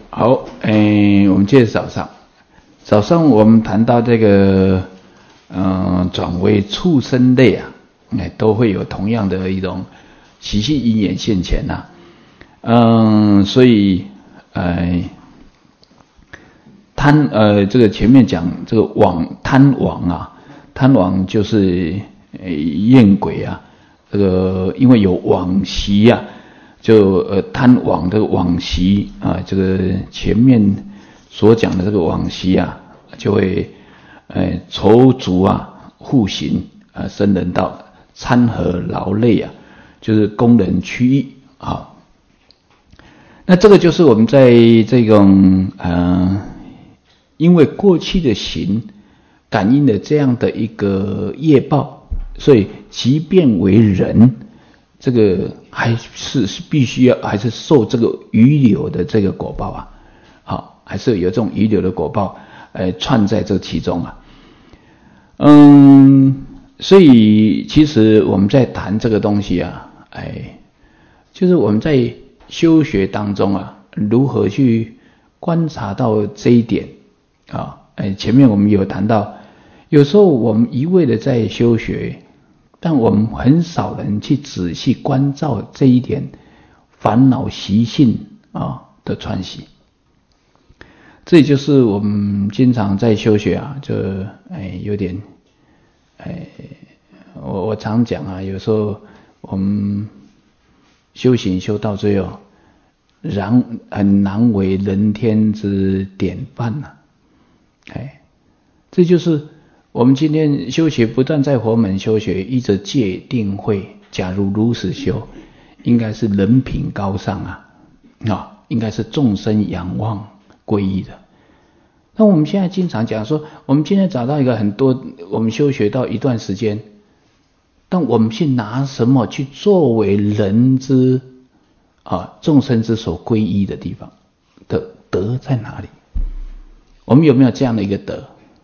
好，我们接着早上我们谈到这个，转为畜生类啊，都会有同样的一种习性因缘现前呐，所以，这个前面讲这个贪王啊，贪王就是厌鬼啊，这个因为有往昔啊。就贪往这个往昔啊，这个前面所讲的这个往昔啊，就会愁足啊，护行啊，生人道，参合劳累啊，就是供人趋意啊。那这个就是我们在这种因为过去的行感应的这样的一个业报，所以即便为人。这个还是必须要还是受这个余留的这个果报啊，好，还是有这种余留的果报，串在这其中啊，所以其实我们在谈这个东西啊，就是我们在修学当中啊，如何去观察到这一点啊，前面我们有谈到，有时候我们一味的在修学。但我们很少人去仔细关照这一点烦恼习性的串习，这也就是我们经常在修学啊，就有点我常讲啊，有时候我们修行修到最后，很难为人天之典范呐，这就是。我们今天修学不断在佛门修学，依着戒定慧，假如如实修，应该是人品高尚啊，应该是众生仰望皈依的。那我们现在经常讲说，我们今天找到一个很多，我们修学到一段时间，但我们去拿什么去作为人之众生之所皈依的地方的德在哪里？我们有没有这样的一个德？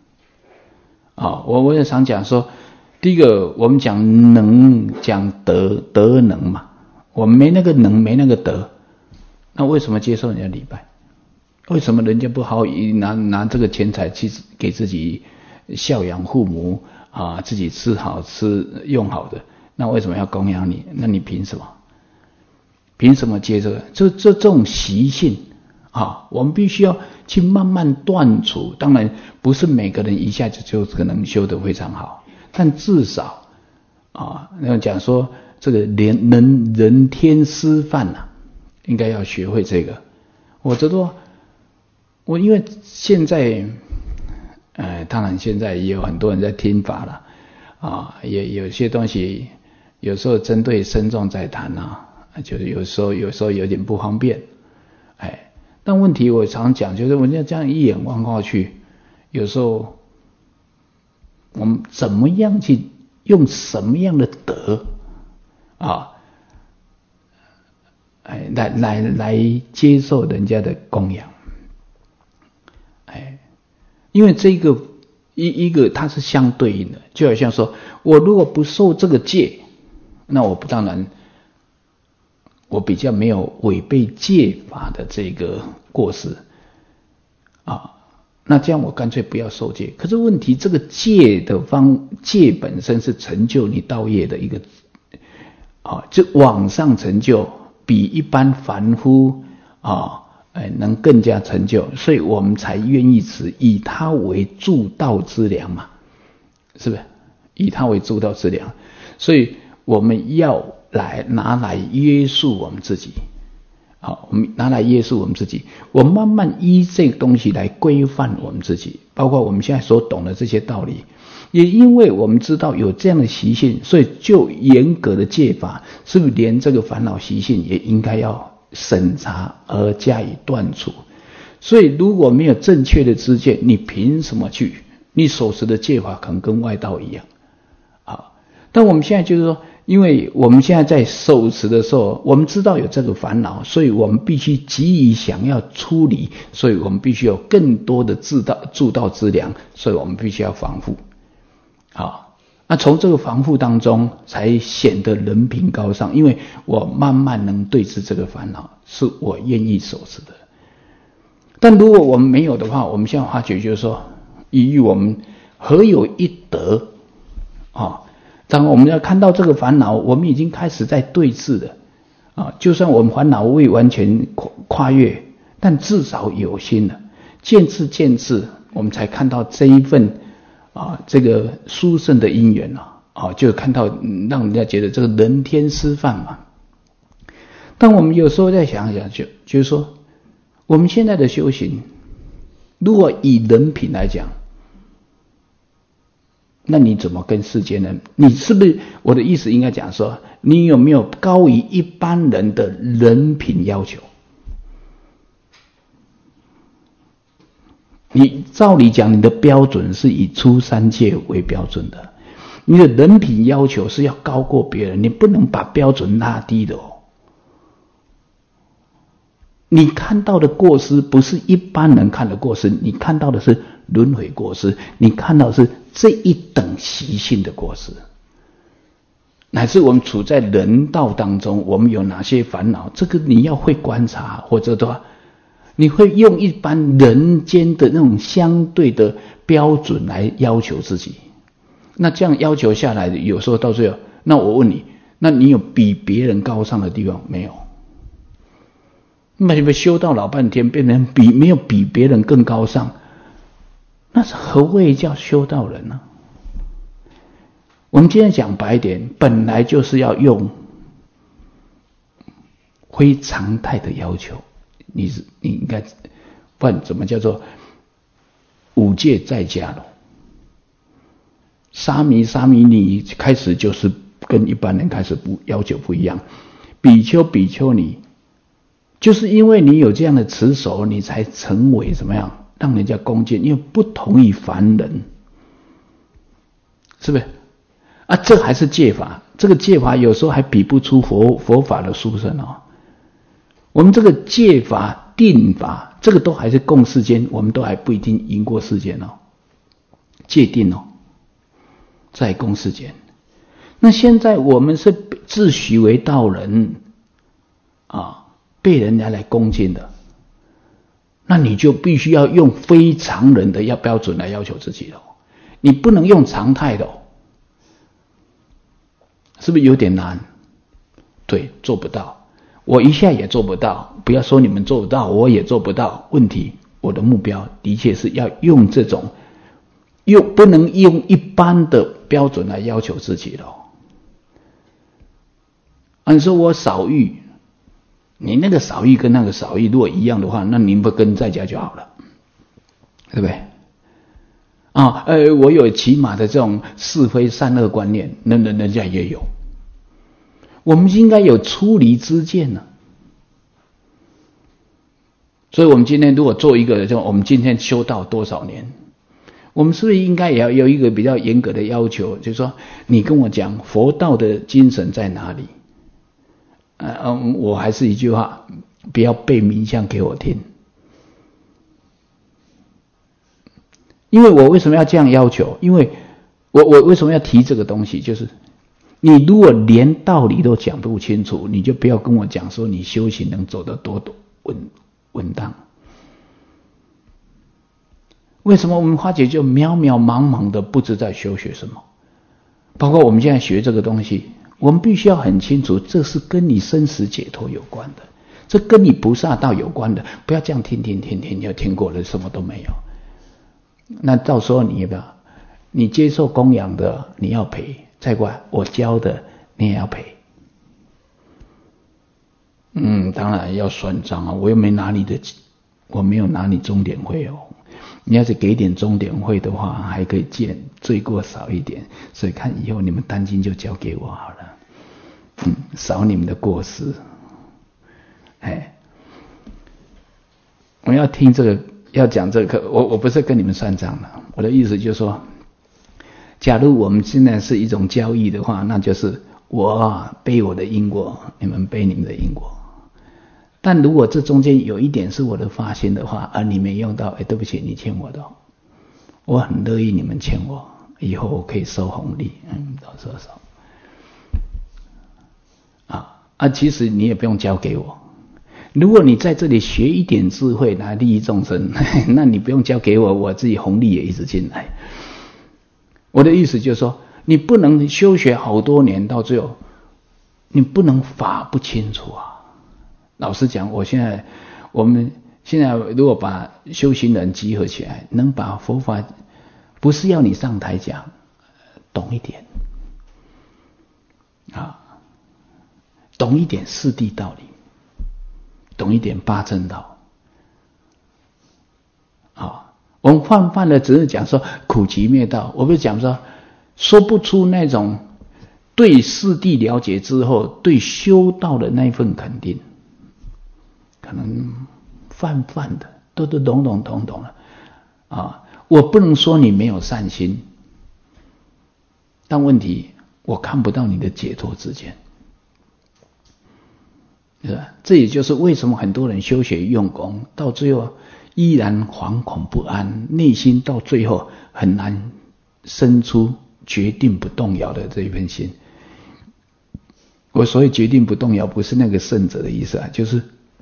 我也常讲说，第一个我们讲能讲德能嘛，我们没那个能没那个德，那为什么接受人家礼拜？为什么人家不好拿这个钱财去给自己孝养父母啊，自己吃好吃用好的？那为什么要供养你？那你凭什么？凭什么接这个？这种习性我们必须要去慢慢断除。当然不是每个人一下子就可能修得非常好，但至少那讲说这个人天师范应该要学会这个。我觉得我因为现在当然现在也有很多人在听法了也有些东西有时候针对僧众在谈就是有时候有点不方便但问题我常讲，就是我这样一眼望过去，有时候我们怎么样去用什么样的德来接受人家的供养，因为这个一个它是相对应的，就好像说我如果不受这个戒，那我当然。我比较没有违背戒法的这个过失那这样我干脆不要受戒。可是问题，这个戒本身是成就你道业的一个就往上成就，比一般凡夫能更加成就，所以我们才愿意以它为助道之良嘛，是不是？以它为助道之良，所以我们要拿来约束我们自己，我们拿来约束我们自己，我们慢慢依这个东西来规范我们自己，包括我们现在所懂的这些道理，也因为我们知道有这样的习性，所以就严格的戒法，是不是连这个烦恼习性也应该要审查而加以断除？所以如果没有正确的知见，你凭什么去？你所持的戒法可能跟外道一样但我们现在就是说，因为我们现在在受持的时候，我们知道有这个烦恼，所以我们必须急于想要出离，所以我们必须有更多的助道之良，所以我们必须要防护那从这个防护当中才显得人品高尚，因为我慢慢能对治这个烦恼，是我愿意守持的但如果我们没有的话，我们现在发觉就是说，以我们何有一得啊？当我们要看到这个烦恼，我们已经开始在对峙了啊。就算我们烦恼未完全跨越，但至少有心了，渐次，我们才看到这一份这个殊胜的因缘就看到让人家觉得这个人天师范嘛。但我们有时候再想想，就是说，我们现在的修行，如果以人品来讲，那你怎么跟世间人？你是不是我的意思应该讲说，你有没有高于一般人的人品要求？你照理讲，你的标准是以出三界为标准的，你的人品要求是要高过别人，你不能把标准拉低的哦。你看到的过失不是一般人看的过失，你看到的是轮回过失，你看到的是这一等习性的过失，乃至我们处在人道当中，我们有哪些烦恼，这个你要会观察，或者的话，你会用一般人间的那种相对的标准来要求自己。那这样要求下来，有时候到最后，那我问你，那你有比别人高尚的地方没有？那么修到老半天，变成没有比别人更高尚，那是何谓叫修道人呢？我们今天讲白一点，本来就是要用非常态的要求，你应该，不然怎么叫做五戒在家了？沙弥尼开始就是跟一般人开始要求不一样，比丘尼。就是因为你有这样的持守，你才成为怎么样让人家恭敬，因为不同于凡人，是不是这还是戒法，这个戒法有时候还比不出佛法的殊胜哦。我们这个戒法定法，这个都还是共世间，我们都还不一定赢过世间哦。戒定在共世间。那现在我们是自诩为道人被人家来恭敬的，那你就必须要用非常人的标准来要求自己了，你不能用常态的是不是有点难？对，做不到，我一下也做不到，不要说你们做不到，我也做不到。问题，我的目标的确是要用这种，不能用一般的标准来要求自己了。你说我少欲，你那个少欲跟那个少欲如果一样的话，那你不跟在家就好了，对不对？我有起码的这种是非善恶观念，那人家也有。我们应该有出离知见呢。所以我们今天如果做一个，就我们今天修道多少年，我们是不是应该也要有一个比较严格的要求，就是说你跟我讲佛道的精神在哪里？我还是一句话，不要背名相给我听。因为我为什么要这样要求？因为我为什么要提这个东西？就是你如果连道理都讲不清楚，你就不要跟我讲说你修行能走得多稳当。为什么我们花姐就渺渺茫茫的不知在修学什么？包括我们现在学这个东西，我们必须要很清楚，这是跟你生死解脱有关的，这跟你菩萨道有关的。不要这样听，就听过了，什么都没有。那到时候你要不要？你接受供养的你要赔，再过来我教的你也要赔。当然要算账啊！我又没拿你的，我没有拿你钟点费哦。你要是给点钟点费的话，还可以罪过少一点。所以看以后你们单金就交给我好了，少你们的过失。我要听这个，要讲这个，我不是跟你们算账了。我的意思就是说，假如我们现在是一种交易的话，那就是我背我的因果，你们背你们的因果。但如果这中间有一点是我的发心的话，你没用到，对不起，你欠我的，我很乐意你们欠我，以后我可以收红利，到时候收。其实你也不用交给我， 如果你在这里学一点智慧来利益众生，那你不用教给我，我自己红利也一直进来。我的意思就是说，你不能修学好多年，到最后你不能法不清楚啊。老实讲，我们现在如果把修行人集合起来，能把佛法，不是要你上台讲，懂一点啊，懂一点四谛道理，懂一点八正道啊。我们泛泛的只是讲说苦集灭道，我不是讲说不出那种对四谛了解之后对修道的那份肯定，可能泛泛的都懂了啊。我不能说你没有善心，但问题我看不到你的解脱之间，是吧？这也就是为什么很多人修学用功到最后依然惶恐不安，内心到最后很难生出决定不动摇的这一份心。我所谓决定不动摇，不是那个圣者的意思啊，就是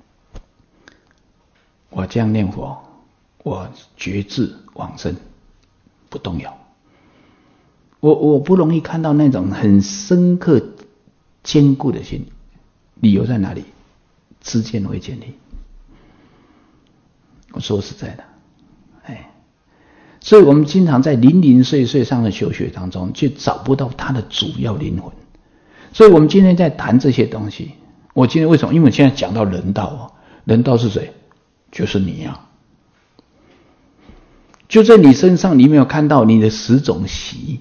我这样念佛，我决志往生，不动摇。我不容易看到那种很深刻坚固的心，理由在哪里？知见为建立。我说实在的，所以我们经常在零零碎碎上的修学当中，却找不到它的主要灵魂。所以我们今天在谈这些东西，我今天为什么？因为我现在讲到人道人道是谁？就是你啊！就在你身上，你没有看到你的10种习，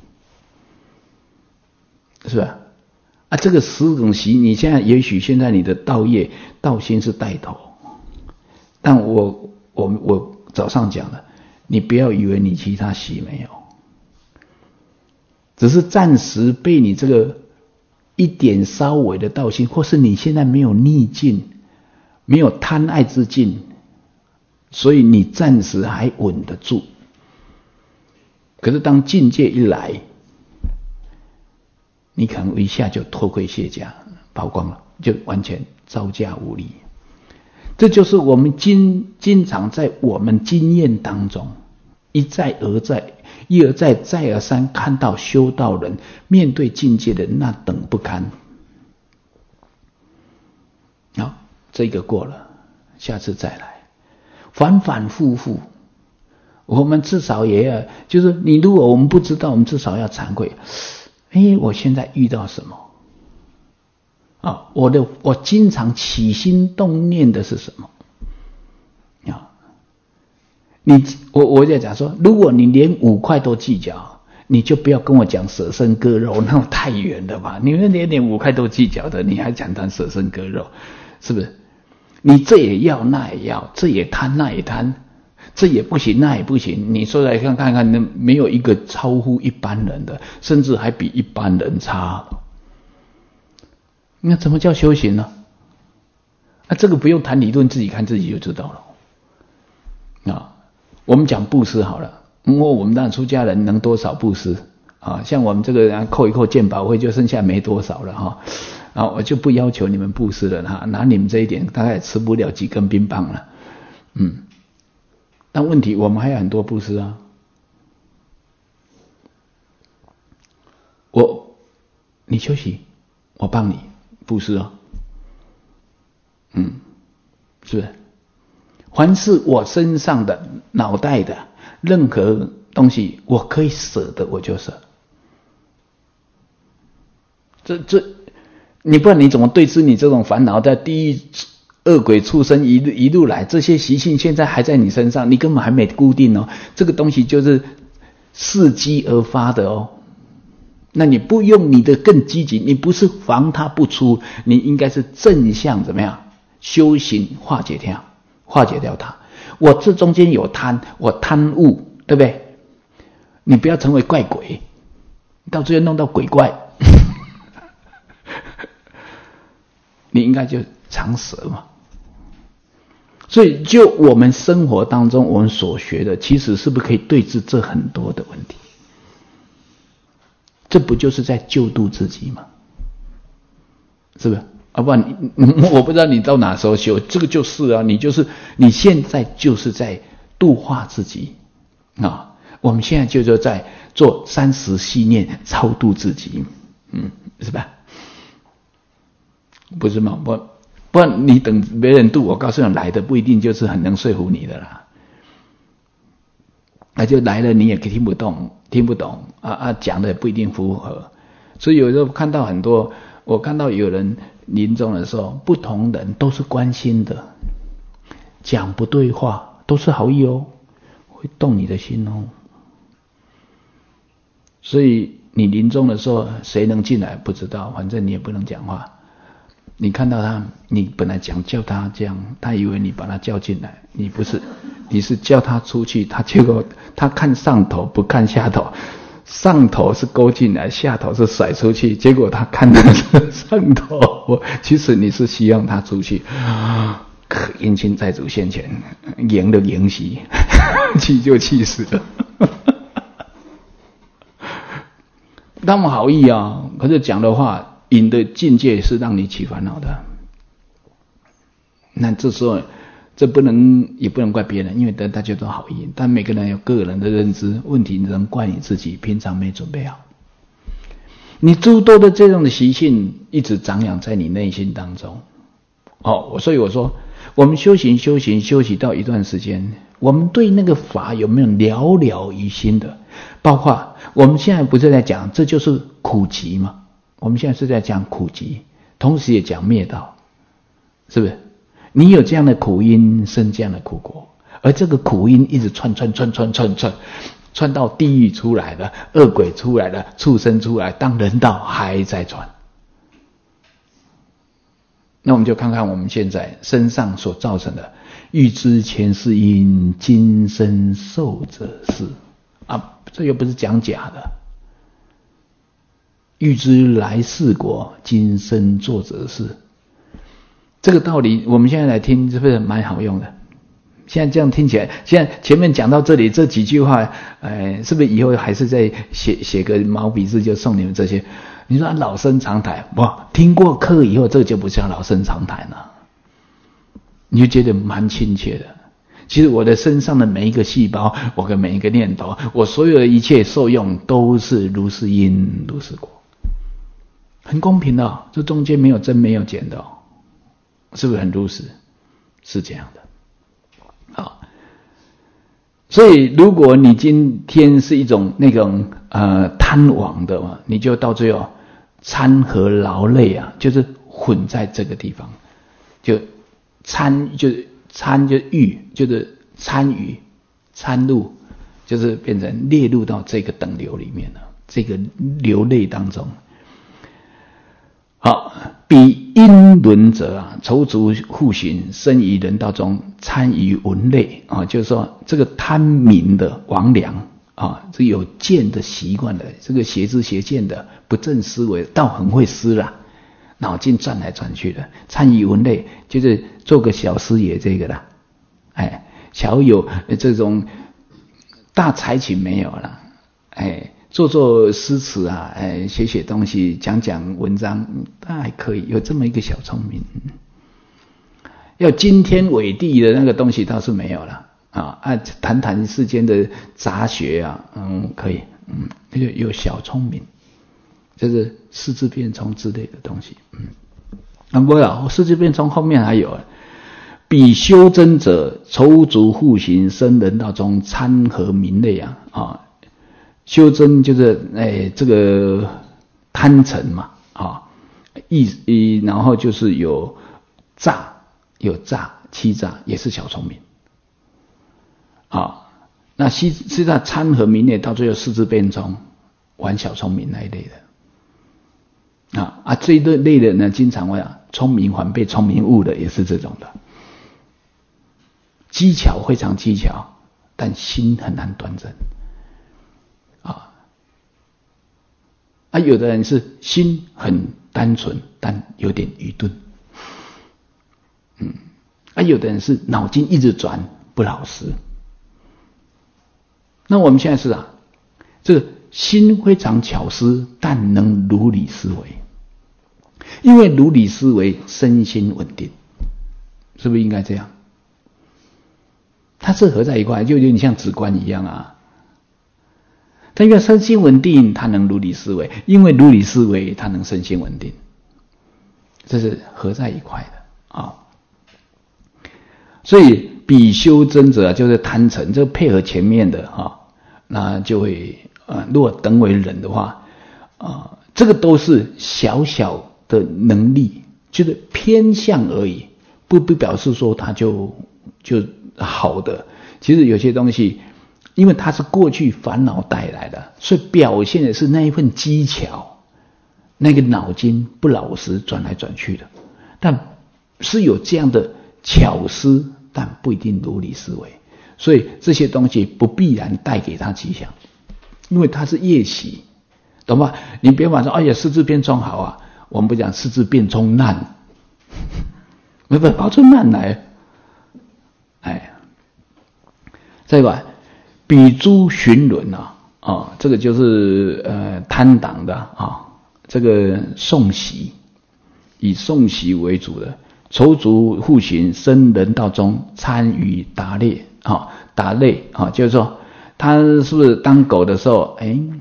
是吧？这个10种习，你现在也许现在你的道业、道心是带头，但我早上讲了，你不要以为你其他习没有，只是暂时被你这个一点稍微的道心，或是你现在没有逆境，没有贪爱之境，所以你暂时还稳得住。可是当境界一来，你可能一下就脱盔卸甲，跑光了，就完全招架无力。这就是我们经常在我们经验当中一再而再、一而再、再而三看到修道人面对境界的那等不堪。好，这个过了，下次再来，反反复复。我们至少也要，就是你如果我们不知道，我们至少要惭愧。我现在遇到什么？我经常起心动念的是什么？我在讲说，如果你连5块都计较，你就不要跟我讲舍身割肉，那太远了吧？你们连5块都计较的，你还讲谈舍身割肉，是不是？你这也要，那也要，这也贪，那也贪，这也不行，那也不行。你说来看看，那没有一个超乎一般人的，甚至还比一般人差。那怎么叫修行呢？这个不用谈理论，自己看自己就知道了。我们讲布施好了，因为我们当然出家人能多少布施像我们这个扣一扣健保会就剩下没多少了我就不要求你们布施了拿你们这一点大概也吃不了几根冰棒了。但问题我们还有很多布施啊。你休息，我帮你布施是不是？凡是我身上的、脑袋的任何东西，我可以舍的，我就舍。你不然你怎么对治你这种烦恼？在地狱、恶鬼、畜生一路来，这些习性现在还在你身上，你根本还没固定这个东西就是伺机而发的那你不用你的更积极，你不是防它不出，你应该是正向怎么样修行化解掉它。我这中间有贪，我贪恶，对不对？你不要成为怪鬼，到最后弄到鬼怪你应该就常舍嘛。所以就我们生活当中我们所学的，其实是不是可以对治这很多的问题？这不就是在救度自己吗？是不是？ 不然我不知道你到哪时候修，这个就是啊，你现在就是在度化自己啊。我们现在就是在做30系念超度自己，是吧？不是吗？不然你等别人度，我告诉你，来的不一定就是很能说服你的啦。那就来了你也听不懂讲的也不一定符合。所以有时候我看到有人临终的时候，不同人都是关心的，讲不对话都是好意哦，会动你的心哦。所以你临终的时候，谁能进来不知道，反正你也不能讲话。你看到他，你本来讲叫他这样，他以为你把他叫进来，你不是，你是叫他出去，结果他看上头不看下头，上头是勾进来，下头是甩出去，结果他看的是上头，其实你是希望他出去。冤亲债主现前，赢的赢息，气就气死了。那么好意啊，可是讲的话引的境界是让你起烦恼的。那这时候也不能怪别人，因为大家都好意，但每个人有个人的认知问题，能怪你自己平常没准备好。你诸多的这种的习性一直长养在你内心当中。所以我说我们修行到一段时间，我们对那个法有没有了了于心的？包括我们现在不是在讲这就是苦集吗？我们现在是在讲苦集，同时也讲灭道，是不是？你有这样的苦因，生这样的苦果，而这个苦因一直窜到地狱出来了，恶鬼出来了，畜生出来，当人道还在窜。那我们就看看我们现在身上所造成的，欲知前世因，今生受者是啊，这又不是讲假的。欲知来世果，今生做者是，这个道理我们现在来听是不是蛮好用的？现在这样听起来，现在前面讲到这里这几句话，是不是以后还是再写个毛笔字就送你们这些？你说老生常谈，哇，听过课以后，这个就不像老生常谈了，你就觉得蛮亲切的。其实我的身上的每一个细胞，我的每一个念头，我所有的一切受用，都是如是因如是果，很公平的哦，这中间没有增没有减的哦，是不是很如实？是这样的。好，所以如果你今天是一种那种贪妄的嘛，你就到最后参和劳累啊，就是混在这个地方，就参就是欲，就是参与参入，就是变成列入到这个等流里面了，这个流类当中。好，彼因轮者啊，踌躇复寻，生于人道中，参于文类啊，就是说这个贪名的魍魉啊，这有见的习惯的，这个邪知邪见的不正思维，倒很会思啦，脑筋转来转去的，参于文类就是做个小师爷这个啦，小有这种大才情没有啦，做诗词啊，写东西，讲文章，那还可以有这么一个小聪明。要惊天伟地的那个东西倒是没有了谈世间的杂学啊，可以，有小聪明，就是四字变聪之类的东西，不了，四字变聪后面还有彼修真者，踌躇复寻，生人道中，参合名类啊。修真就是这个贪嗔嘛然后就是有诈欺诈，也是小聪明那实际上参合名类到最后四字变聪，玩小聪明那一类的这一类的呢，经常会聪明反被聪明误的，也是这种的，技巧非常技巧，但心很难端正有的人是心很单纯，但有点愚钝，有的人是脑筋一直转，不老实。那我们现在是这个心非常巧思，但能如理思维。 因为如理思维，身心稳定，是不是应该这样？它是合在一块，就有点像直观一样啊。它因为身心稳定，它能如理思维；因为如理思维，它能身心稳定，这是合在一块的啊。所以比修真者就是贪嗔，这个配合前面的啊，那就会如果等为人的话这个都是小小的能力，就是偏向而已，不表示说它就好的。其实有些东西，因为它是过去烦恼带来的，所以表现的是那一份技巧，那个脑筋不老实转来转去的，但是有这样的巧思，但不一定如理思维，所以这些东西不必然带给他吉祥，因为它是业习，懂吧？你别把说哎呀世智变聪好啊，我们不讲世智变聪难，没办法跑出难来。再吧，比诸寻轮这个就是贪党的这个诵习，以诵习为主的，筹足护行，生人道中，参与打猎打猎就是说他是不是当狗的时候，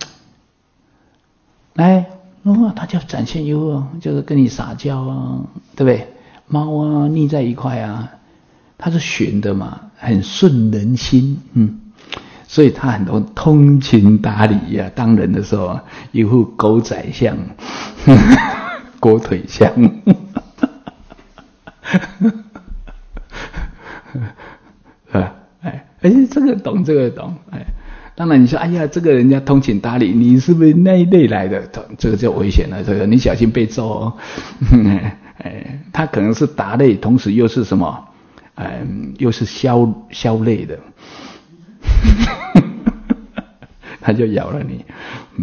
来他就展现优就是跟你撒娇对不对？猫腻在一块他是寻的嘛，很顺人心，所以他很多通情达理当人的时候一副狗仔相，狗腿相，这个懂，当然你说哎呀，这个人家通情达理，你是不是那一类来的？这个就危险了，这个你小心被揍他可能是达类，同时又是什么？又是消类的，他就咬了你。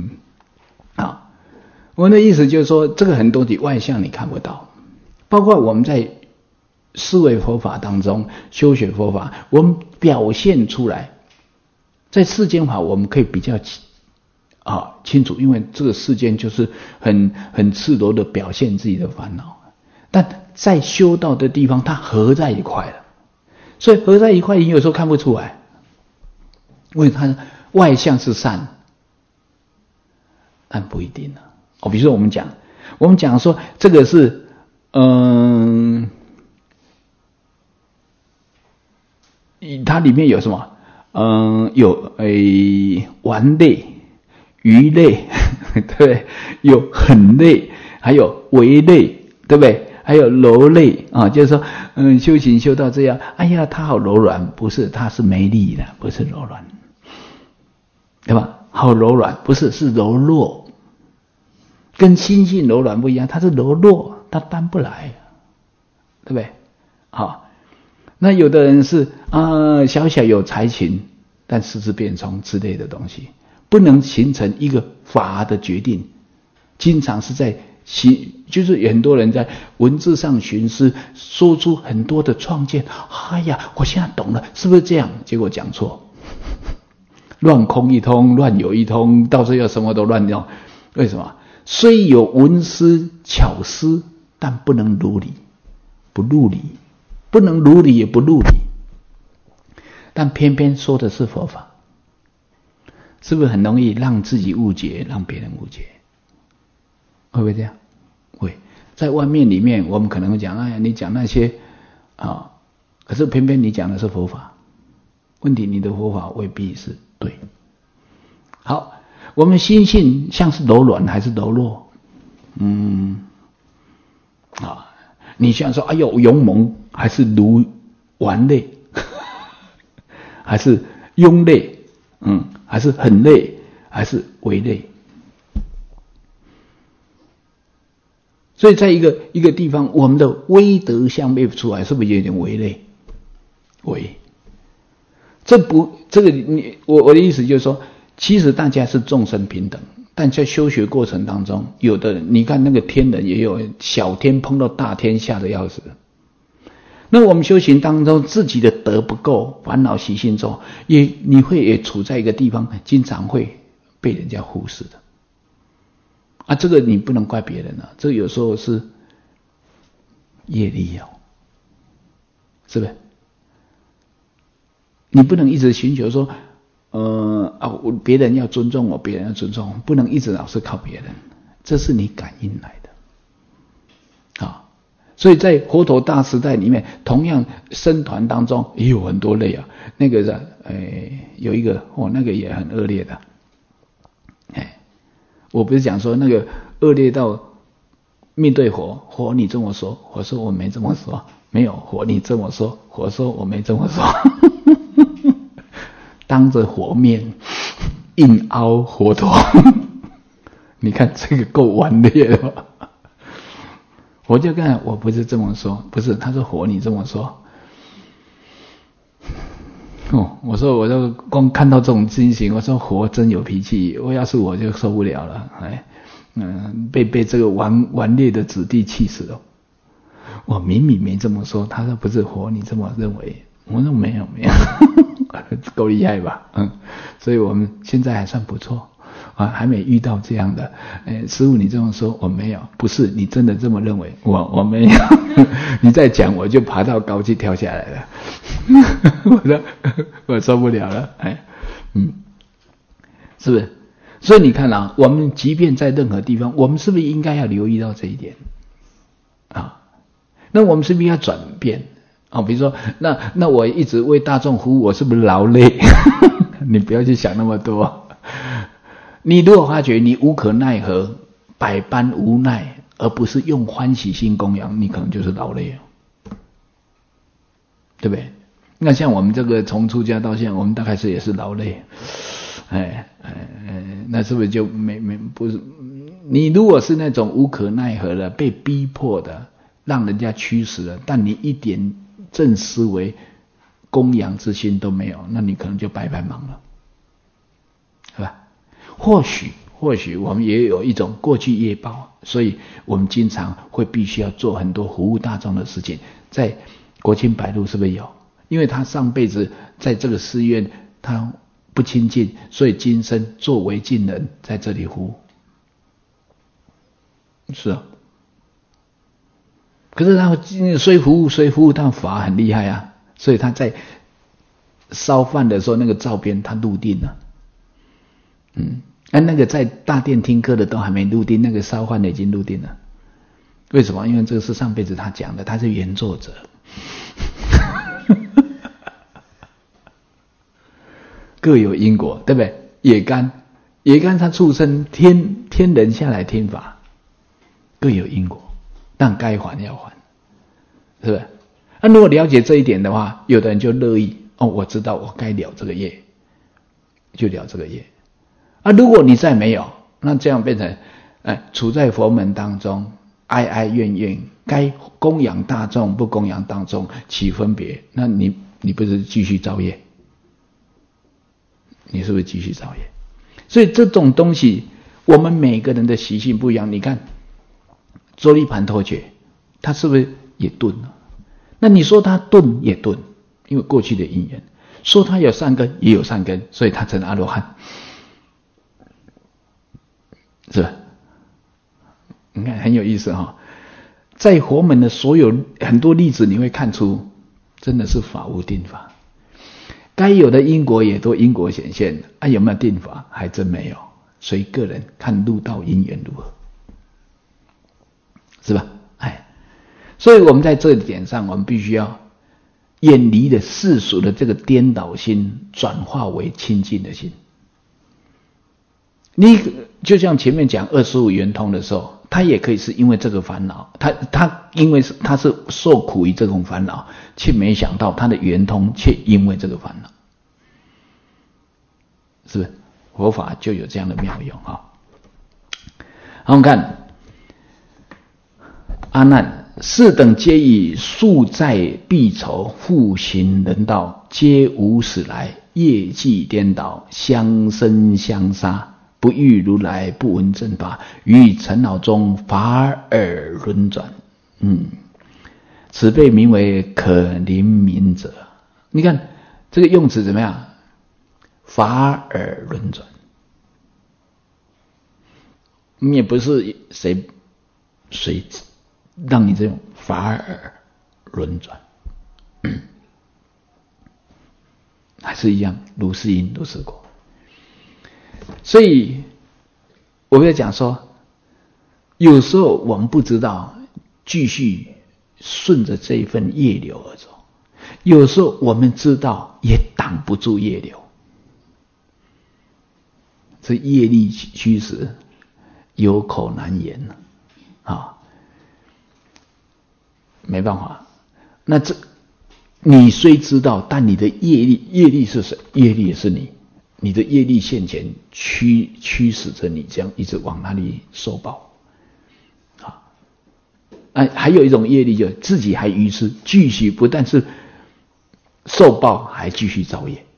我的意思就是说，这个很多的外相你看不到，包括我们在思维佛法当中修学佛法，我们表现出来，在世间法我们可以比较清楚，因为这个世间就是很赤裸的表现自己的烦恼，但在修道的地方，它合在一块了。所以合在一块，你有时候看不出来，因为它外相是善，但不一定比如说我们讲说这个是它里面有什么？有丸类、鱼类，对不对？有狠类，还有微类，对不对？还有柔类就是说修行修到这样，哎呀他好柔软，不是，他是没力的，不是柔软，对吧？好柔软，不是，是柔弱，跟心性柔软不一样，他是柔弱，他担不来，对不对？那有的人是小小有才情，但四肢变聪之类的东西，不能形成一个法的决定，经常是在就是很多人在文字上寻思，说出很多的创建，哎呀我现在懂了，是不是这样？结果讲错，乱空一通，乱有一通，到最后什么都乱用。为什么？虽有文思巧思，但不能如理，不入理，不能如理也不入理，但偏偏说的是佛法，是不是很容易让自己误解，让别人误解？会不会这样？会。在外面里面我们可能会讲，哎呀你讲那些可是偏偏你讲的是佛法，问题你的佛法未必是对。好，我们心性像是柔软还是柔弱？你像说哎呦勇猛还是如顽类还是庸类还是狠类还是为类？所以在一个地方，我们的威德相背出来，是不是有点为类？这个我的意思就是说，其实大家是众生平等，但在修学过程当中，有的人你看那个天人也有小天碰到大天吓得要死。那我们修行当中自己的德不够，烦恼习性重，你会也处在一个地方，经常会被人家忽视的。这个你不能怪别人这个有时候是业力哦，是不是？你不能一直寻求说，别人要尊重我，别人要尊重我，不能一直老是靠别人，这是你感应来的，啊，所以在佛陀大时代里面，同样僧团当中也有很多类啊，那个是，有一个那个也很恶劣的，我不是讲说那个恶劣到面对佛你这么说，佛说我没这么说，没有佛你这么说，佛说我没这么说。当着佛面硬凹佛陀，你看这个够顽劣了吧？我就看我不是这么说，不是，他说佛你这么说。我说光看到这种情形，我说佛真有脾气，要是我就受不了了，被这个顽劣的子弟气死了。我明明没这么说，他说不是佛你这么认为，我说没有。够厉害吧？所以我们现在还算不错啊，还没遇到这样的。师父你这么说我没有，不是你真的这么认为，我没有。你再讲我就爬到高去跳下来了。我受不了了，是不是？所以你看啊，我们即便在任何地方，我们是不是应该要留意到这一点啊？那我们是不是要转变？比如说，那我一直为大众服务，我是不是劳累？你不要去想那么多。你如果发觉你无可奈何，百般无奈，而不是用欢喜心供养，你可能就是劳累，对不对？那像我们这个从出家到现在，我们大概是也是劳累，那是不是就不是？你如果是那种无可奈何的，被逼迫的，让人家驱使了，但你一点正思维供养之心都没有，那你可能就白忙了，是吧？或许我们也有一种过去业报，所以我们经常会必须要做很多服务大众的事情。在国清白露是不是有？因为他上辈子在这个寺院他不亲近，所以今生作为近人在这里服务，是啊。可是他虽服务，但法很厉害啊，所以他在烧饭的时候，那个照片他入定了，那个在大殿听课的都还没入定，那个烧饭的已经入定了。为什么？因为这个是上辈子他讲的，他是原作者。各有因果，对不对？野干他畜生天人下来听法，各有因果。但该还要还，是不是？那如果了解这一点的话，有的人就乐意我知道我该了这个业，就了这个业。如果你再没有，那这样变成处在佛门当中，哀怨，该供养大众不供养大众起分别，那你不是继续造业？你是不是继续造业？所以这种东西，我们每个人的习性不一样。你看周利盘陀觉，他是不是也顿了？那你说他顿也顿，因为过去的因缘；说他有善根也有善根，所以他成阿罗汉，是吧？你看很有意思哈。在佛门的所有很多例子，你会看出真的是法无定法，该有的因果也都因果显现，有没有定法？还真没有。所以个人看入道因缘如何，是吧？所以我们在这一点上，我们必须要远离了世俗的这个颠倒心，转化为清净的心。你就像前面讲25圆通的时候，他也可以是因为这个烦恼，他因为他是受苦于这种烦恼，却没想到他的圆通却因为这个烦恼，是不是？佛法就有这样的妙用啊。好，我们看阿难，是等皆以宿债必酬，复行人道，皆无始来，业绩颠倒，相生相杀，不遇如来，不闻正法，于尘恼中法尔轮转。此辈名为可怜悯者。你看这个用词怎么样？法尔轮转，你也不是随让你这种法尔轮转，还是一样，如是因如是果。所以我要讲说，有时候我们不知道继续顺着这一份业流而走，有时候我们知道也挡不住业流，这业力驱使，有口难言啊，没办法。那这你虽知道，但你的业力是谁？业力也是你的业力现前驱使着你这样一直往那里受报啊。还有一种业力，就自己还愚痴，继续不但是受报，还继续造业。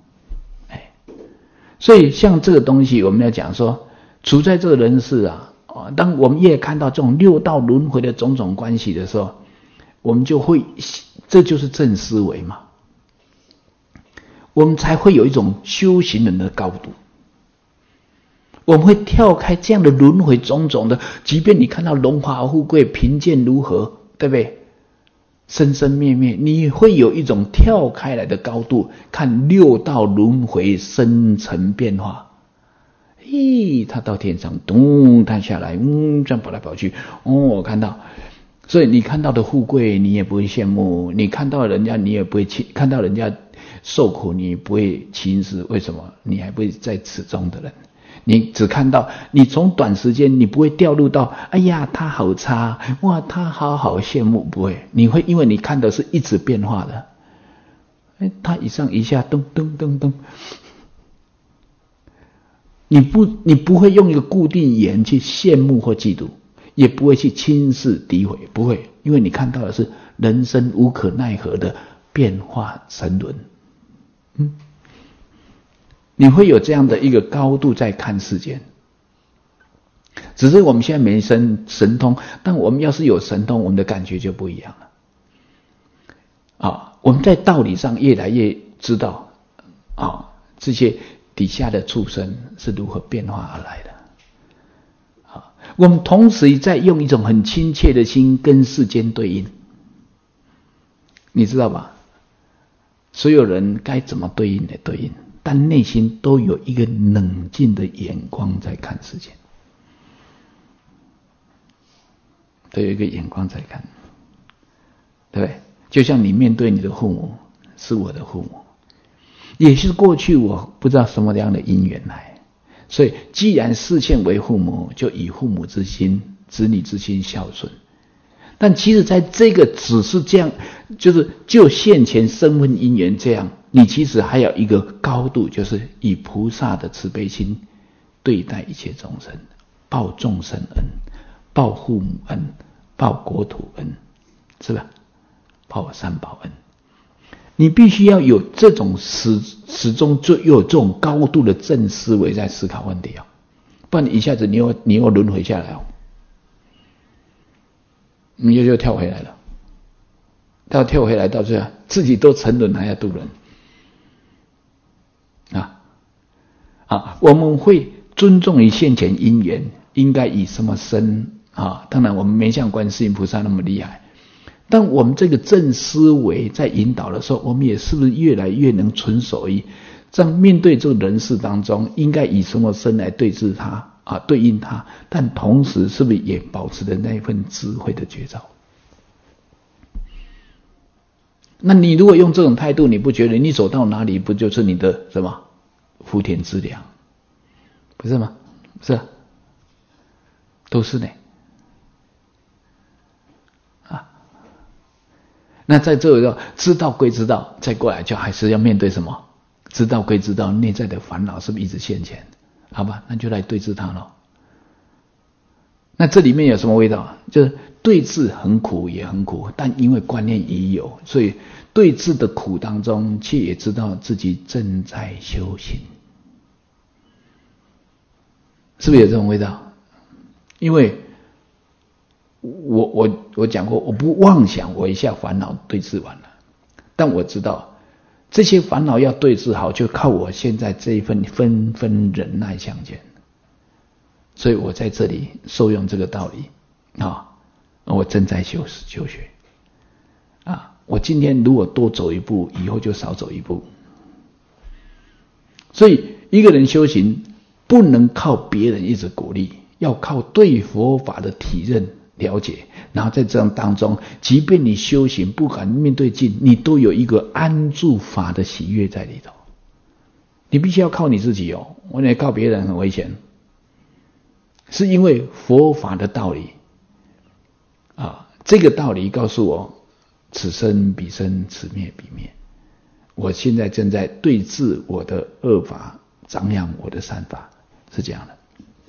所以像这个东西，我们要讲说，处在这个人世啊，当我们越看到这种六道轮回的种种关系的时候，我们就会，这就是正思维嘛，我们才会有一种修行人的高度。我们会跳开这样的轮回种种的，即便你看到荣华富贵、贫贱如何，对不对？生生灭灭，你会有一种跳开来的高度，看六道轮回生成变化。他到天上，咚，他下来，这样跑来跑去，我看到。所以你看到的富贵，你也不会羡慕；你看到人家，你也不会看到人家受苦，你不会轻视。为什么？你还不会在此中的人。你只看到，你从短时间，你不会掉入到，哎呀，他好差，哇，他好羡慕，不会，你会因为你看的是一直变化的，他一上一下，噔噔噔噔，你不会用一个固定言去羡慕或嫉妒，也不会去轻视诋毁，不会，因为你看到的是人生无可奈何的变化沉沦，你会有这样的一个高度在看世间。只是我们现在没神通，但我们要是有神通，我们的感觉就不一样了。我们在道理上越来越知道这些底下的畜生是如何变化而来的。我们同时在用一种很亲切的心跟世间对应，你知道吧？所有人该怎么对应的对应，但内心都有一个冷静的眼光在看世界，都有一个眼光在看，对不对？就像你面对你的父母，是我的父母，也是过去我不知道什么样的因缘来，所以既然视现为父母，就以父母之心、子女之心孝顺。但其实在这个只是这样，就现前身份因缘这样，你其实还有一个高度，就是以菩萨的慈悲心对待一切众生，报众生恩，报父母恩，报国土恩，是吧？报三宝恩。你必须要有这种始终就有这种高度的正思维在思考问题不然你一下子你又轮回下来你就跳回来了，跳回来到最后自己都沉沦还要渡人我们会尊重于现前因缘，应该以什么身当然我们没像观世音菩萨那么厉害，但我们这个正思维在引导的时候，我们也是不是越来越能纯守于这样面对这个人世当中，应该以什么身来对治它对应它，但同时是不是也保持着那一份智慧的觉照？那你如果用这种态度，你不觉得你走到哪里不就是你的什么福田资粮，不是吗？是都是呢那在这里知道归知道，再过来就还是要面对什么？知道归知道，内在的烦恼是不是一直现前？好吧，那就来对治它了。那这里面有什么味道？就是对治很苦也很苦，但因为观念已有，所以对治的苦当中，却也知道自己正在修行，是不是有这种味道？因为我讲过，我不妄想我一下烦恼对治完了，但我知道这些烦恼要对治好，就靠我现在这一份纷纷忍耐相见。所以我在这里受用这个道理我正在修学啊，我今天如果多走一步，以后就少走一步。所以一个人修行不能靠别人一直鼓励，要靠对佛法的体认了解，然后在这样当中，即便你修行不敢面对境，你都有一个安住法的喜悦在里头。你必须要靠你自己哦，我得靠别人很危险，是因为佛法的道理啊，这个道理告诉我，此生彼生，此灭彼灭。我现在正在对治我的恶法，张扬我的善法，是这样的。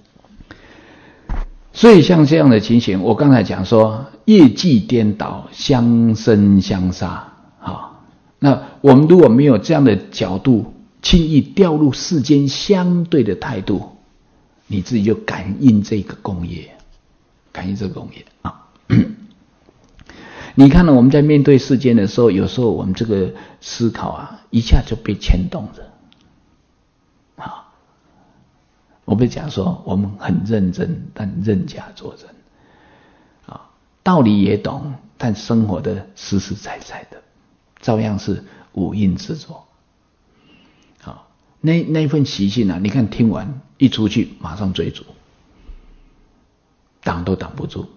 所以像这样的情形，我刚才讲说，业际颠倒，相生相杀啊。那我们如果没有这样的角度，轻易掉入世间相对的态度，你自己就感应这个共业，感应这个共业啊。你看呢，我们在面对世间的时候，有时候我们这个思考啊，一下就被牵动着啊。我不是讲说我们很认真，但认假作真啊，道理也懂，但生活的实实在在的，照样是五阴执着。啊，那份习性啊，你看听完一出去，马上追逐，挡都挡不住，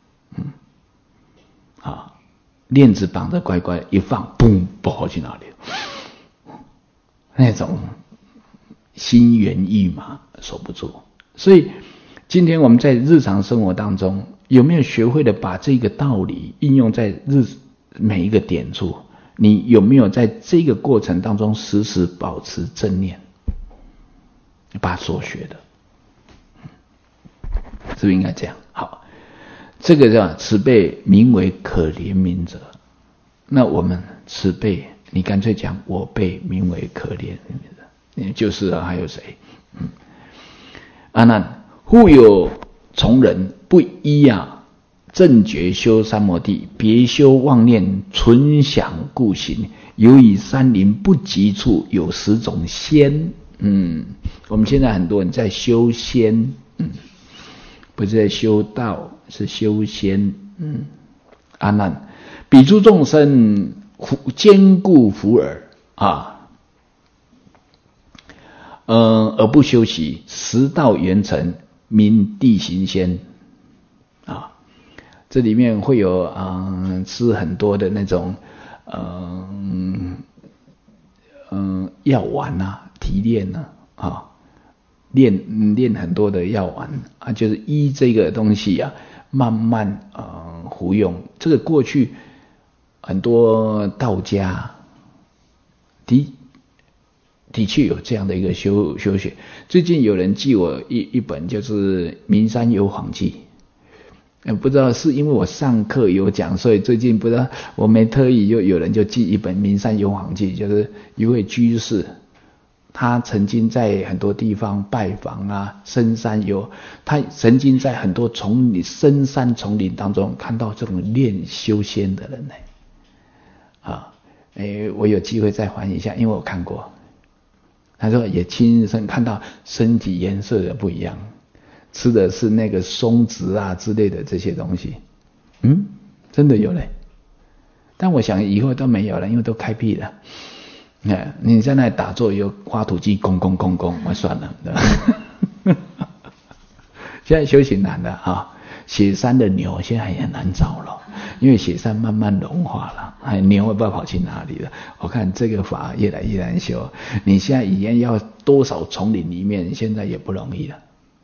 链子绑得乖乖，一放，嘣，不好去哪里？那种心猿意马，守不住。所以，今天我们在日常生活当中，有没有学会的把这个道理应用在每一个点处？你有没有在这个过程当中时时保持正念？把所学的，是不是应该这样？好。这个叫慈悲，名为可怜悯者。那我们慈悲，你干脆讲我辈，名为可怜悯者。就是还有谁？阿难，复有从人不依正觉修三摩地，别修妄念，存想故行，由于山林不及处，有10种仙。我们现在很多人在修仙，不是在修道，是修仙。阿难，彼诸众生坚固福耳啊，而不修习，实道圆成，名地行仙啊。这里面会有吃很多的那种药丸啊，提炼啊。练很多的药丸啊，就是依这个东西啊，慢慢服用。这个过去很多道家的确有这样的一个修学。最近有人寄我一本就是《名山幽篁记》，不知道是因为我上课有讲，所以最近不知道我没特意有人就寄一本《名山幽篁记》，就是一位居士。他曾经在很多地方拜访啊，深山他曾经在很多深山丛林当中看到这种练修仙的人我有机会再还一下，因为我看过。他说也亲身看到身体颜色的不一样，吃的是那个松子啊之类的这些东西。真的有嘞，但我想以后都没有了，因为都开辟了。你在那里打坐，有挖土机咣，我算了。现在修行难的啊，雪山的牛现在也难找了，因为雪山慢慢融化了，牛也不知道跑去哪里了。我看这个法越来越难修，你现在以前要多少丛林里面，现在也不容易了。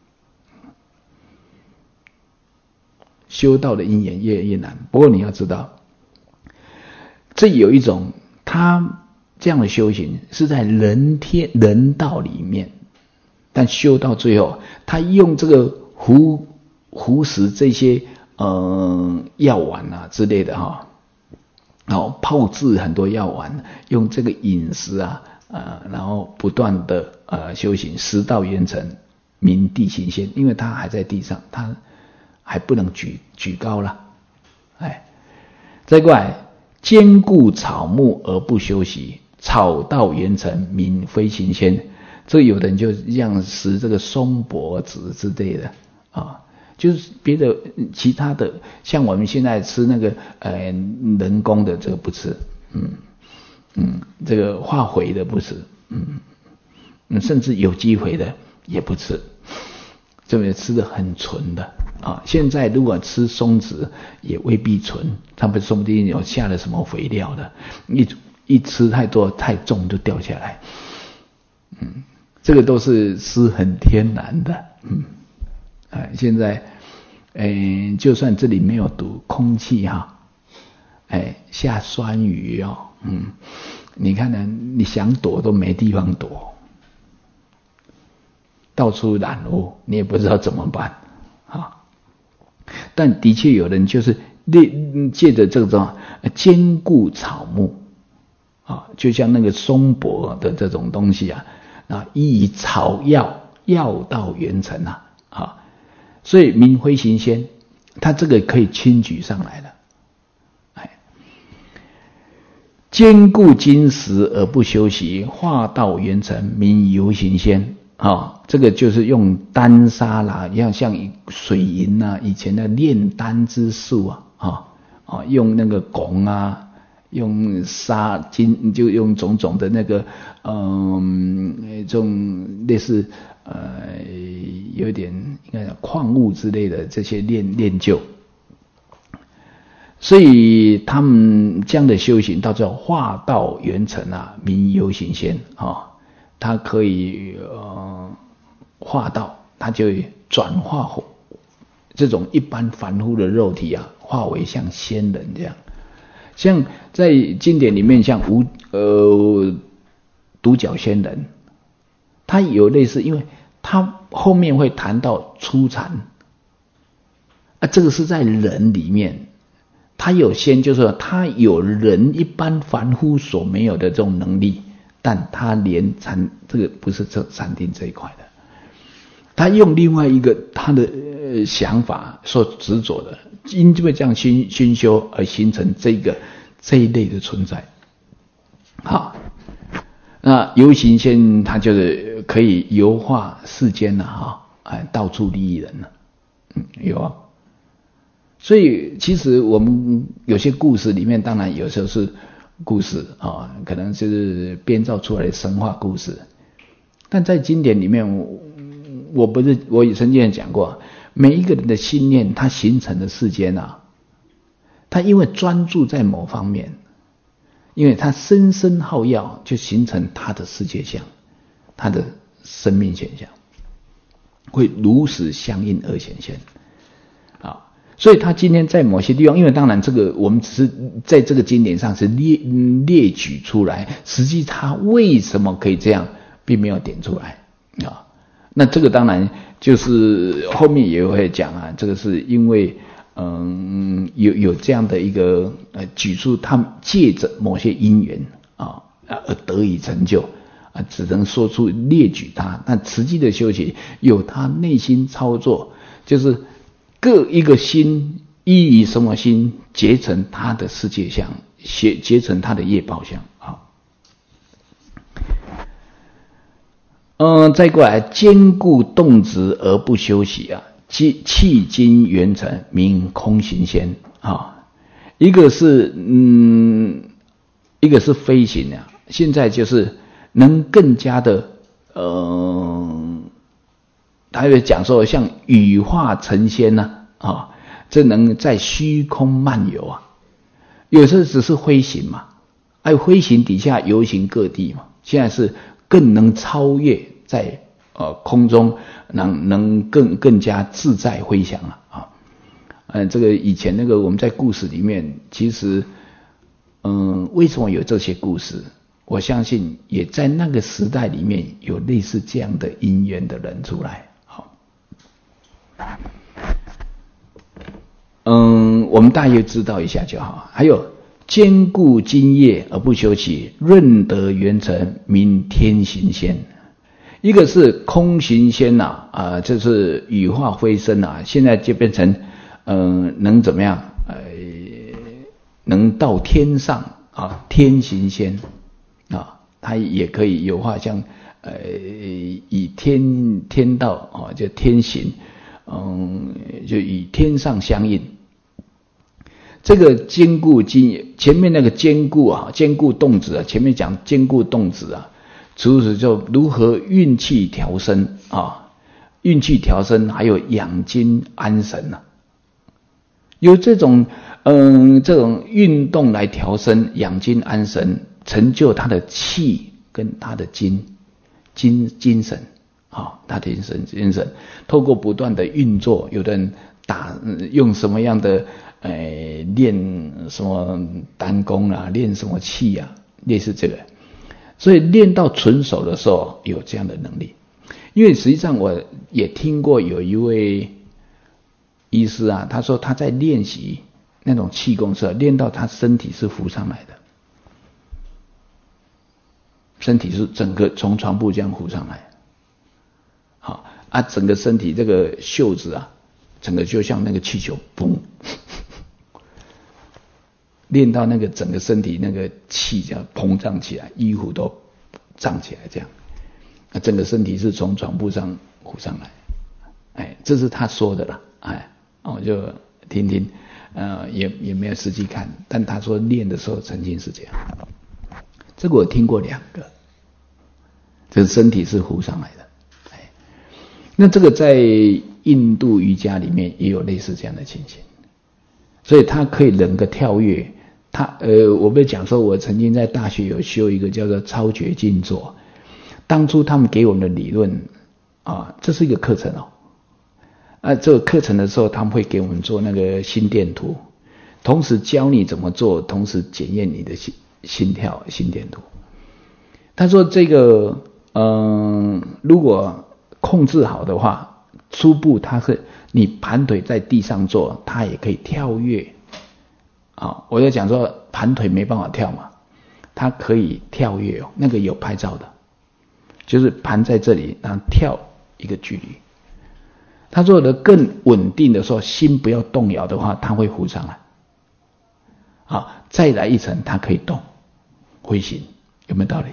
修道的因缘越来越难，不过你要知道，这有一种他这样的修行是在人道里面，但修到最后，他用这个服食这些药丸啊之类的炮制很多药丸，用这个饮食然后不断的修行，实道圆成，名地行仙。因为他还在地上，他还不能举高了。再过来，坚固草木而不修习，草道圆成，名非行仙。这有的人就这样食这个松柏子之类的就是别的其他的，像我们现在吃那个人工的这个不吃，这个化肥的不吃，甚至有机肥的也不吃，这边吃的很纯的啊。现在如果吃松子也未必纯，他们说不定有下了什么肥料的，一吃太多太重就掉下来，这个都是吃很天然的，现在就算这里没有毒，空气哈，下酸雨哦，你看呢，你想躲都没地方躲，到处染污，你也不知道怎么办啊。但的确有人就是借着这种兼顾草木啊，就像那个松柏的这种东西啊，以草药到元成啊，所以明辉行仙，他这个可以轻举上来了。兼顾金石而不休息，化道元成，名游行仙啊。这个就是用丹砂啦，像水银啊，以前的炼丹之术用那个汞啊，用砂金，就用种种的那个这种类似有点应该讲矿物之类的这些炼就。所以他们这样的修行到最后化道元成名游行仙他可以化道，他就转化这种一般凡夫的肉体化为像仙人这样。像在经典里面，像独角仙人，他有类似，因为他后面会谈到初禅这个是在人里面。他有仙，就是说他有人一般凡夫所没有的这种能力，但他连这个不是禅定这一块的，他用另外一个他的想法所执着的，因为这样熏修而形成这一类的存在。好，那游行仙他就是可以游化世间到处利益人有啊。所以其实我们有些故事里面，当然有时候是故事可能是编造出来的神话故事，但在经典里面，我也曾经讲过，每一个人的心念它形成的世间他因为专注在某方面，因为他深深好药，就形成他的世界相，他的生命现象会如实相应而显现所以他今天在某些地方，因为当然这个我们只是在这个经典上是列举出来，实际他为什么可以这样，并没有点出来那这个当然就是后面也会讲这个是因为有这样的一个举出他们借着某些因缘而得以成就只能说出列举他，但实际的修行有他内心操作，就是各一个心依于什么心结成他的世界相，结成他的业报相再过来兼顾动植而不休息气精元成，名空行仙一个是飞行现在就是能更加的他会讲说像羽化成仙这能在虚空漫游有时候只是飞行嘛，飞行底下游行各地嘛，现在是更能超越在空中，能更加自在飞翔这个以前那个我们在故事里面，其实为什么有这些故事？我相信也在那个时代里面有类似这样的因缘的人出来我们大约知道一下就好。还有兼顾今夜而不休息，润得元成，名天行仙。一个是空行仙就是羽化飞升现在就变成能怎么样能到天上天行仙它也可以有化像以天道就天行就与天上相应。这个坚固筋，前面那个坚固啊，坚固动词啊，前面讲坚固动词啊，除此就如何运气调身啊，运气调身，还有养筋安神啊，有这种运动来调身、养筋安神，成就他的气跟他的精神啊，他的精神，透过不断的运作，有的人用什么样的练什么丹功啊，练什么气啊，类似这个，所以练到纯熟的时候有这样的能力。因为实际上我也听过有一位医师啊，他说他在练习那种气功时，练到他身体是浮上来的，身体是整个从床铺这样浮上来，好啊，整个身体这个袖子啊，整个就像那个气球，嘣。练到那个整个身体那个气这样膨胀起来，衣服都胀起来，这样，整个身体是从床铺上浮上来，这是他说的了，我就听听，也没有实际看，但他说练的时候曾经是这样，这个我听过2个，这身体是浮上来的，那这个在印度瑜伽里面也有类似这样的情形，所以他可以能够跳跃。我被讲说，我曾经在大学有修一个叫做超觉静坐。当初他们给我们的理论啊，这是一个课程这个课程的时候，他们会给我们做那个心电图，同时教你怎么做，同时检验你的心跳、心电图。他说这个如果控制好的话，初步它是你盘腿在地上做，它也可以跳跃。我就讲说盘腿没办法跳嘛，它可以跳跃那个有拍照的，就是盘在这里，然后跳一个距离。他说的更稳定的时候，心不要动摇的话，它会浮上来。再来一层，它可以动，飞行，有没有道理？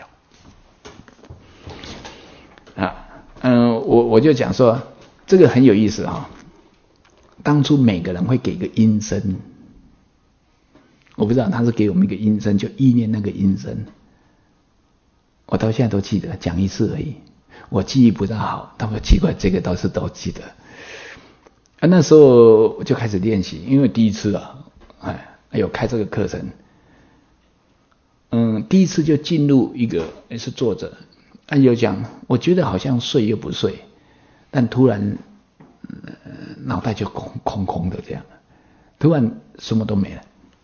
有。我就讲说这个很有意思当初每个人会给个音声。我不知道他是给我们一个音声，就意念那个音声，我到现在都记得，讲一次而已。我记忆不大好，但我奇怪这个倒是都记得。那时候我就开始练习，因为第一次有开这个课程。第一次就进入一个是坐着，有讲，我觉得好像睡又不睡，但突然脑袋就空空的这样，突然什么都没了。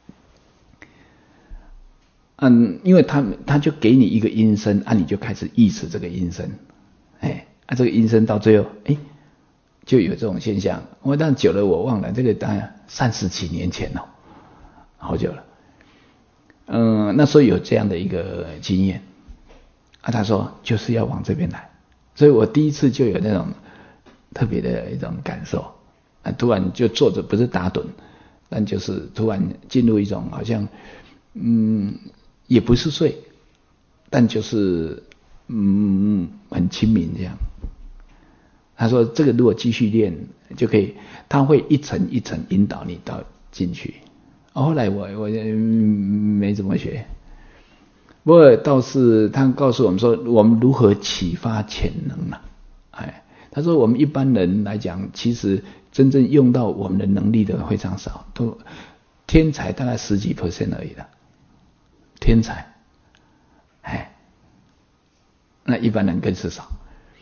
因为他就给你一个音声，你就开始意识这个音声，这个音声到最后，就有这种现象。但久了我忘了，这个当然30几年前了，好久了。那时候有这样的一个经验，他说就是要往这边来，所以我第一次就有那种特别的一种感受，突然就坐着，不是打盹，但就是突然进入一种好像也不是睡，但就是很清明这样。他说这个如果继续练就可以，他会一层一层引导你到进去。后来我没怎么学，不过倒是他告诉我们说我们如何启发潜能了。他说我们一般人来讲，其实真正用到我们的能力的非常少，都天才大概10几%而已了。天才，那一般人更是少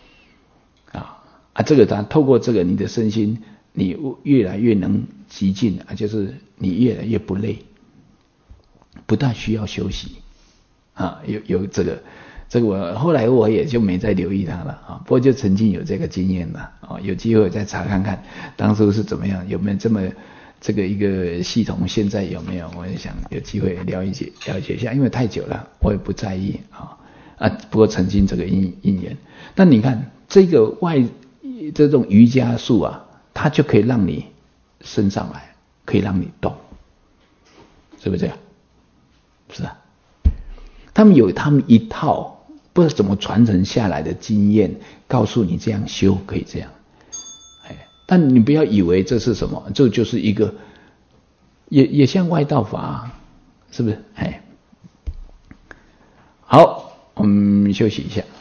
这个透过这个你的身心，你越来越能极进就是你越来越不累，不大需要休息有这个我后来我也就没再留意它了不过就曾经有这个经验了有机会再查看看当初是怎么样，有没有这个一个系统，现在有没有？我也想有机会了解一下，因为太久了，我也不在意不过曾经这个因缘，那你看这个这种瑜伽术它就可以让你升上来，可以让你动，是不是这样？是他们有他们一套不知道怎么传承下来的经验，告诉你这样修可以这样。 但你不要以为这是什么，这就是一个，也像外道法，是不是？好，我们休息一下。